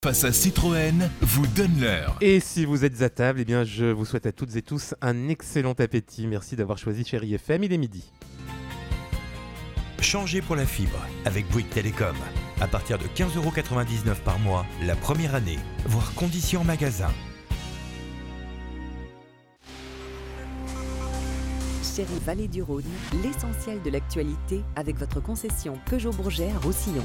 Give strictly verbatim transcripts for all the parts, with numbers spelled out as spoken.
Face à Citroën, vous donne l'heure. Et si vous êtes à table, eh bien je vous souhaite à toutes et tous un excellent appétit. Merci d'avoir choisi Chérie F M, il est midi. Changez pour la fibre avec Bouygues Télécom. À partir de quinze euros quatre-vingt-dix-neuf par mois, la première année, voire conditions en magasin. Chérie Vallée du Rhône, l'essentiel de l'actualité avec votre concession Peugeot Bourget à Roussillon.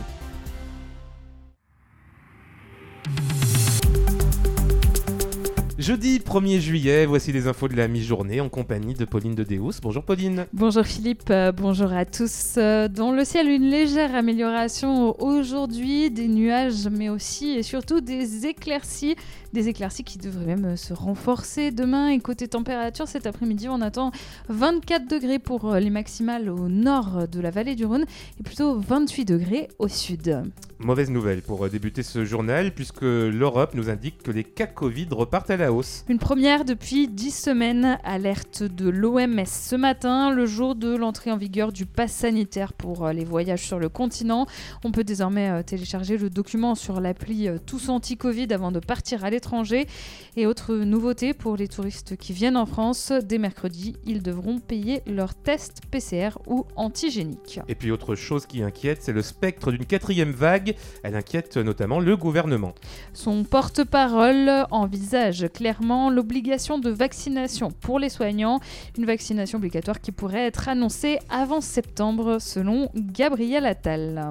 Jeudi premier juillet, voici les infos de la mi-journée en compagnie de Pauline de Deus. Bonjour Pauline. Bonjour Philippe, euh, bonjour à tous. Euh, dans le ciel, une légère amélioration aujourd'hui, des nuages mais aussi et surtout des éclaircies. Des éclaircies qui devraient même se renforcer demain. Et côté température, cet après-midi, on attend vingt-quatre degrés pour les maximales au nord de la vallée du Rhône et plutôt vingt-huit degrés au sud. Mauvaise nouvelle pour débuter ce journal puisque l'Europe nous indique que les cas Covid repartent à la hausse. Une première depuis dix semaines, alerte de l'O M S ce matin, le jour de l'entrée en vigueur du pass sanitaire pour les voyages sur le continent. On peut désormais télécharger le document sur l'appli Tous Anti-Covid avant de partir à l'étranger. Et autre nouveauté pour les touristes qui viennent en France, dès mercredi, ils devront payer leur test P C R ou antigénique. Et puis autre chose qui inquiète, c'est le spectre d'une quatrième vague. Elle inquiète notamment le gouvernement. Son porte-parole envisage clairement l'obligation de vaccination pour les soignants, une vaccination obligatoire qui pourrait être annoncée avant septembre selon Gabriel Attal.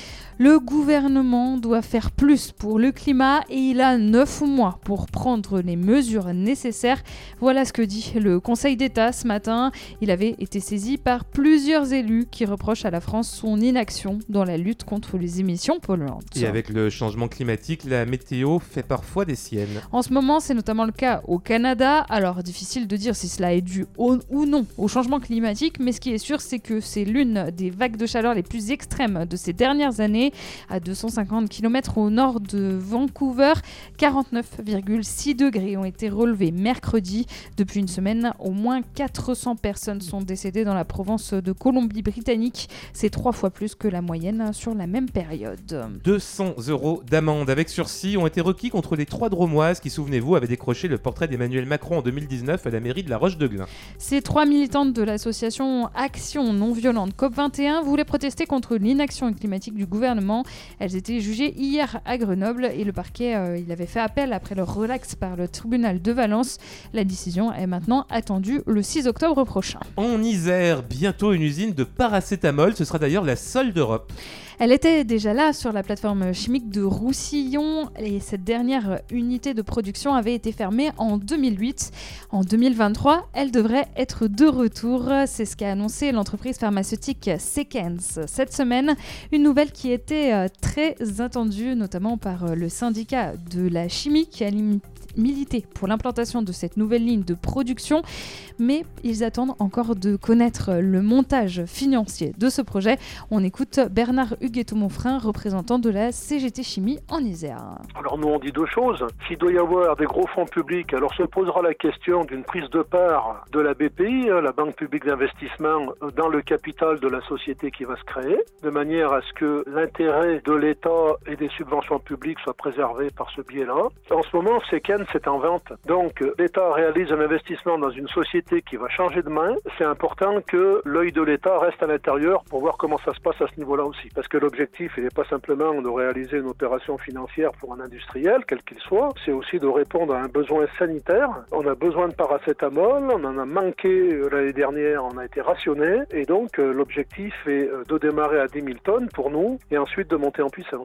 Le gouvernement doit faire plus pour le climat et il a neuf mois pour prendre les mesures nécessaires. Voilà ce que dit le Conseil d'État ce matin. Il avait été saisi par plusieurs élus qui reprochent à la France son inaction dans la lutte contre les émissions polluantes. Et avec le changement climatique, la météo fait parfois des siennes. En ce moment, c'est notamment le cas au Canada. Alors, difficile de dire si cela est dû au, ou non au changement climatique, mais ce qui est sûr, c'est que c'est l'une des vagues de chaleur les plus extrêmes de ces dernières années. À deux cent cinquante kilomètres au nord de Vancouver, quarante-neuf virgule six degrés ont été relevés mercredi. Depuis une semaine, au moins quatre cents personnes sont décédées dans la province de Colombie-Britannique. C'est trois fois plus que la moyenne sur la même période. deux cents euros d'amende avec sursis ont été requis contre les trois Drômoises qui, souvenez-vous, avaient décroché le portrait d'Emmanuel Macron en deux mille dix-neuf à la mairie de la Roche-de-Glin. Ces trois militantes de l'association Action non violente C O P vingt et un voulaient protester contre l'inaction climatique du gouvernement. Elles étaient jugées hier à Grenoble et le parquet euh, il avait fait appel après leur relax par le tribunal de Valence. La décision est maintenant attendue le six octobre prochain. En Isère, bientôt une usine de paracétamol, ce sera d'ailleurs la seule d'Europe. Elle était déjà là sur la plateforme chimique de Roussillon et cette dernière unité de production avait été fermée en deux mille huit. En deux mille vingt-trois, elle devrait être de retour. C'est ce qu'a annoncé l'entreprise pharmaceutique Sequence cette semaine. Une nouvelle qui était très attendue, notamment par le syndicat de la chimie qui a limité militer pour l'implantation de cette nouvelle ligne de production, mais ils attendent encore de connaître le montage financier de ce projet. On écoute Bernard Huguetto-Monfrin, représentant de la C G T Chimie en Isère. Alors nous on dit deux choses. S'il doit y avoir des gros fonds publics, alors se posera la question d'une prise de part de la B P I, la Banque publique d'investissement, dans le capital de la société qui va se créer, de manière à ce que l'intérêt de l'État et des subventions publiques soit préservé par ce biais-là. En ce moment, c'est qu'elle c'est en vente. Donc, l'État réalise un investissement dans une société qui va changer de main. C'est important que l'œil de l'État reste à l'intérieur pour voir comment ça se passe à ce niveau-là aussi. Parce que l'objectif, il n'est pas simplement de réaliser une opération financière pour un industriel, quel qu'il soit. C'est aussi de répondre à un besoin sanitaire. On a besoin de paracétamol. On en a manqué l'année dernière. On a été rationné. Et donc, l'objectif est de démarrer à dix mille tonnes pour nous et ensuite de monter en puissance.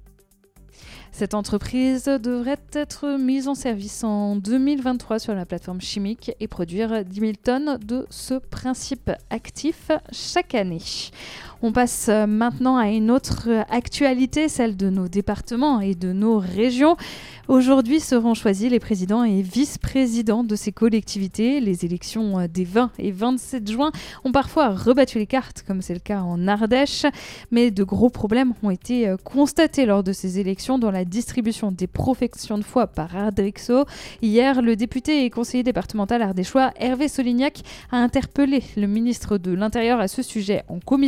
Cette entreprise devrait être mise en service en deux mille vingt-trois sur la plateforme chimique et produire dix mille tonnes de ce principe actif chaque année. On passe maintenant à une autre actualité, celle de nos départements et de nos régions. Aujourd'hui seront choisis les présidents et vice-présidents de ces collectivités. Les élections des vingt et vingt-sept juin ont parfois rebattu les cartes, comme c'est le cas en Ardèche. Mais de gros problèmes ont été constatés lors de ces élections dans la distribution des professions de foi par Ardrixo. Hier, le député et conseiller départemental ardéchois Hervé Solignac a interpellé le ministre de l'Intérieur à ce sujet en commission des lois.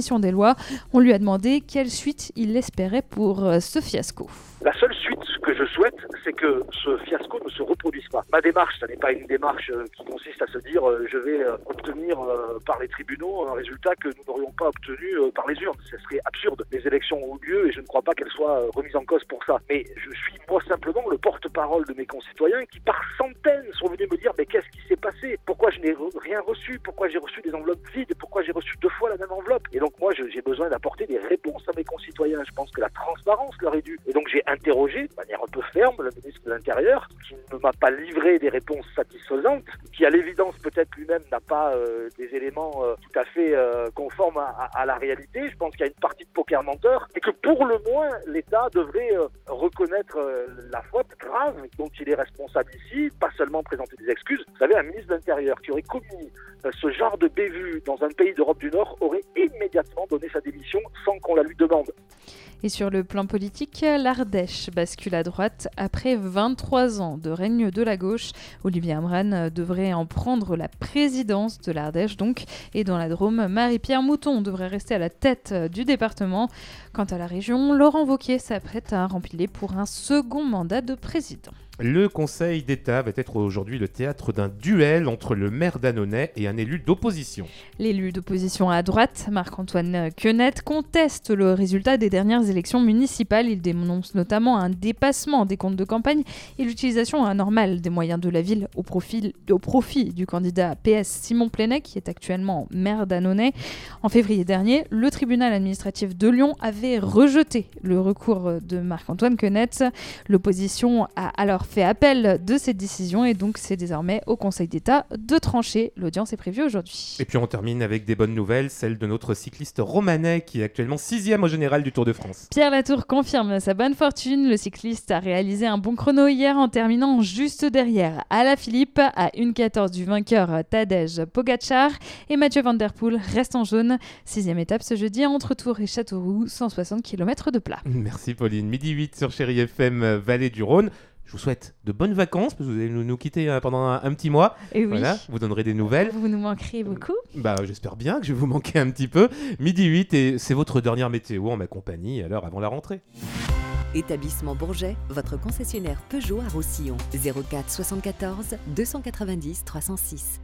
voix. On lui a demandé quelle suite il espérait pour euh, ce fiasco. La seule suite que je souhaite, c'est que ce fiasco ne se reproduise pas. Ma démarche, ça n'est pas une démarche euh, qui consiste à se dire euh, je vais euh, obtenir euh, par les tribunaux un résultat que nous n'aurions pas obtenu euh, par les urnes. Ce serait absurde. Les élections ont eu lieu et je ne crois pas qu'elles soient euh, remises en cause pour ça. Mais je suis moi simplement le porte-parole de mes concitoyens qui par centaines sont venus me dire mais qu'est-ce qui s'est passé ? Pourquoi je n'ai re- rien reçu ? Pourquoi j'ai reçu des enveloppes vides ? Pourquoi j'ai reçu deux fois la même enveloppe ? Et donc moi je, j'ai besoin d'apporter des réponses à mes concitoyens. Je pense que la transparence leur est due. Et donc j'ai interrogé de manière un peu ferme le ministre de l'Intérieur qui ne m'a pas livré des réponses satisfaisantes, qui à l'évidence peut-être lui-même n'a pas euh, des éléments euh, tout à fait euh, conformes à, à, à la réalité. Je pense qu'il y a une partie de poker menteur et que pour le moins l'État devrait euh, reconnaître euh, la faute grave dont il est responsable ici, pas seulement présenter des excuses. Vous savez, un ministre de l'Intérieur qui aurait commis euh, ce genre de bévue dans un pays d'Europe du Nord aurait immédiatement donné sa démission sans qu'on la lui demande. Et sur le plan politique, l'Ardèche bascule à droite après vingt-trois ans de règne de la gauche. Olivier Amran devrait en prendre la présidence de l'Ardèche donc. Et dans la Drôme, Marie-Pierre Mouton devrait rester à la tête du département. Quant à la région, Laurent Wauquiez s'apprête à remplir pour un second mandat de président. Le Conseil d'État va être aujourd'hui le théâtre d'un duel entre le maire d'Annonay et un élu d'opposition. L'élu d'opposition à droite, Marc-Antoine Quenette, conteste le résultat des dernières élections municipales. Il dénonce notamment un dépassement des comptes de campagne et l'utilisation anormale des moyens de la ville au profit, au profit du candidat P S Simon Pleney, qui est actuellement maire d'Annonay. En février dernier, le tribunal administratif de Lyon avait rejeté le recours de Marc-Antoine Quenette. L'opposition a alors fait appel de cette décision et donc c'est désormais au Conseil d'État de trancher. L'audience est prévue aujourd'hui. Et puis on termine avec des bonnes nouvelles, celle de notre cycliste romanais qui est actuellement sixième au général du Tour de France. Pierre Latour confirme sa bonne fortune. Le cycliste a réalisé un bon chrono hier en terminant juste derrière Alaphilippe à une quatorze du vainqueur Tadej Pogacar et Mathieu Van Der Poel reste en jaune. Sixième étape ce jeudi entre Tours et Châteauroux, cent soixante kilomètres de plat. Merci Pauline. Midi huit sur Chérie F M Vallée du Rhône. Je vous souhaite de bonnes vacances, parce que vous allez nous, nous quitter hein, pendant un, un petit mois. Et oui. Voilà, vous donnerez des nouvelles. Vous nous manquerez beaucoup. Bah, j'espère bien que je vais vous manquer un petit peu. Midi huit, et c'est votre dernière météo en ma compagnie, alors avant la rentrée. Établissement Bourget, votre concessionnaire Peugeot à Roussillon. zéro quatre soixante-quatorze deux cent quatre-vingt-dix trois cent six.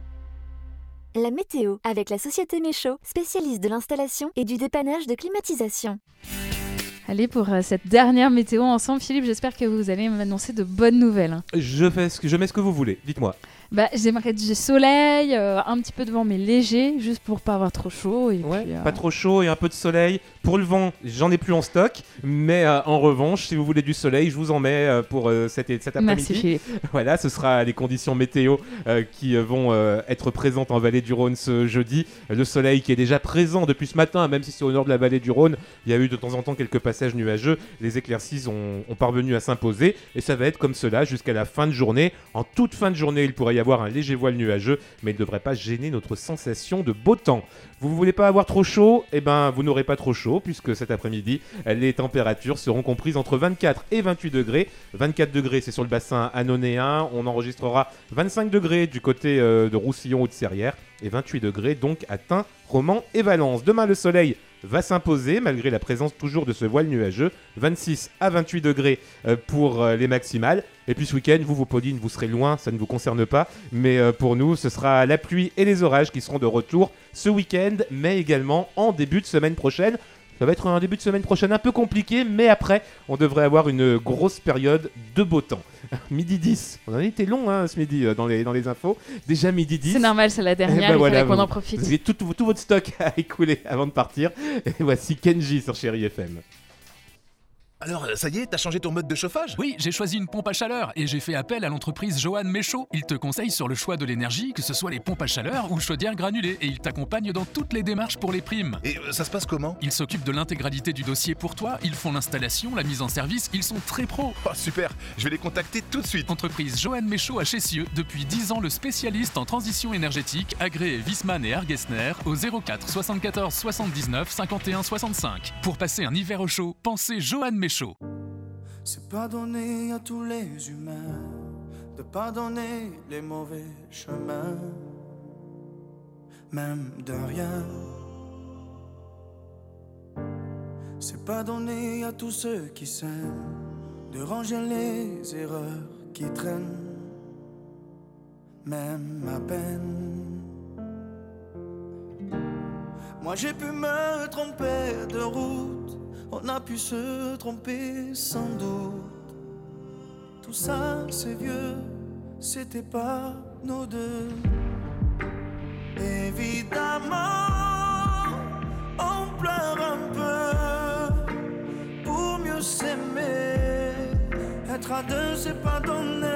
La météo, avec la société Méchaud, spécialiste de l'installation et du dépannage de climatisation. Allez, pour euh, cette dernière météo ensemble, Philippe, j'espère que vous allez m'annoncer de bonnes nouvelles. Hein. Je, fais ce que, je mets ce que vous voulez, dites-moi. Bah, j'aimerais du soleil, euh, un petit peu de vent, mais léger, juste pour pas avoir trop chaud. Et Ouais, puis, euh... pas trop chaud et un peu de soleil. Pour le vent, j'en ai plus en stock, mais euh, en revanche, si vous voulez du soleil, je vous en mets euh, pour euh, cet, cet après-midi. Merci Philippe. Voilà, ce sera les conditions météo euh, qui euh, vont euh, être présentes en Vallée du Rhône ce jeudi. Le soleil qui est déjà présent depuis ce matin, même si c'est au nord de la Vallée du Rhône, il y a eu de temps en temps quelques passages nuageux. Les éclaircies ont, ont parvenu à s'imposer et ça va être comme cela jusqu'à la fin de journée. En toute fin de journée, il pourrait y avoir un léger voile nuageux, mais il ne devrait pas gêner notre sensation de beau temps. Vous ne voulez pas avoir trop chaud ? Eh ben, vous n'aurez pas trop chaud, puisque cet après-midi, les températures seront comprises entre vingt-quatre et vingt-huit degrés. vingt-quatre degrés, c'est sur le bassin annonéen. On enregistrera vingt-cinq degrés du côté euh, de Roussillon ou de Serrières, et vingt-huit degrés donc à Tain, Romans et Valence. Demain, le soleil va s'imposer malgré la présence toujours de ce voile nuageux, vingt-six à vingt-huit degrés euh, pour euh, les maximales. Et puis ce week-end, vous, vos Pauline, vous serez loin, ça ne vous concerne pas, mais euh, pour nous, ce sera la pluie et les orages qui seront de retour ce week-end, mais également en début de semaine prochaine. Ça va être un début de semaine prochaine un peu compliqué, mais après, on devrait avoir une grosse période de beau temps. Midi dix, on a été long hein, ce midi euh, dans, les, dans les infos. Déjà midi dix. C'est normal, c'est la dernière, Eh ben il voilà, fallait qu'on vous, en profite. Vous avez tout, tout, tout votre stock à écouler avant de partir. Et voici Kenji sur Chérie F M. Alors, ça y est, t'as changé ton mode de chauffage ? Oui, j'ai choisi une pompe à chaleur et j'ai fait appel à l'entreprise Johan Méchaud. Il te conseille sur le choix de l'énergie, que ce soit les pompes à chaleur ou chaudières granulées, et il t'accompagne dans toutes les démarches pour les primes. Et euh, ça se passe comment ? Ils s'occupent de l'intégralité du dossier pour toi, ils font l'installation, la mise en service, ils sont très pros. Oh super, je vais les contacter tout de suite. Entreprise Johan Méchaud à Chessieux, depuis dix ans le spécialiste en transition énergétique, agréé Wiesmann et Argesner au zéro quatre soixante-quatorze soixante-dix-neuf cinquante et un soixante-cinq. Pour passer un hiver au chaud, pensez Johan Méchaud. C'est pas donné à tous les humains de pardonner les mauvais chemins, même de rien. C'est pas donné à tous ceux qui s'aiment de ranger les erreurs qui traînent, même à peine. Moi j'ai pu me tromper de route, on a pu se tromper sans doute. Tout ça c'est vieux, c'était pas nos deux. Évidemment, on pleure un peu pour mieux s'aimer. Être à deux c'est pas donné.